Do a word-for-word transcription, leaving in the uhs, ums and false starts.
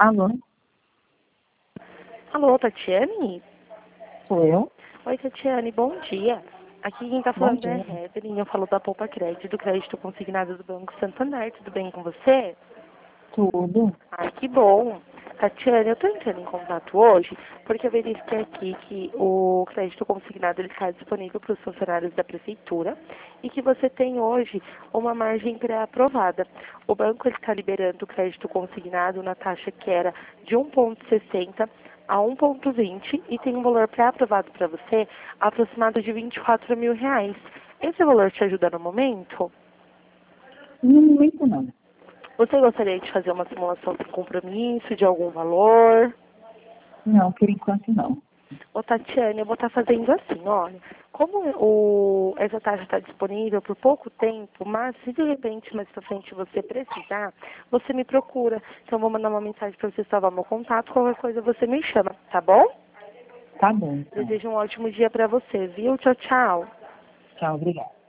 Alô, Alô, Tatiane? sou eu? Oi, Tatiane, bom dia. Aqui quem tá Bom falando é dia. a Evelyn, eu falo da Poupa Crédito, do crédito consignado do Banco Santander. Tudo bem com você? Tudo? Ai, que bom. Tatiane, eu tô entrando em contato hoje porque eu verifiquei aqui que o crédito consignado ele está disponível para os funcionários da prefeitura e que você tem hoje uma margem pré-aprovada. O banco está liberando o crédito consignado na taxa que era de um vírgula sessenta a um vírgula vinte e tem um valor pré-aprovado para você aproximado de vinte e quatro mil reais. Esse valor te ajuda no momento? No momento não. Você gostaria de fazer uma simulação sem compromisso, de algum valor? Não, por enquanto não. Ô, Tatiane, eu vou estar fazendo assim, olha. Como o, essa taxa está disponível por pouco tempo, mas se de repente mais pra frente você precisar, você me procura. Então, eu vou mandar uma mensagem para você salvar meu contato. Qualquer coisa você me chama, tá bom? Tá bom, então. Desejo um ótimo dia para você, viu? Tchau, tchau. Tchau, obrigada.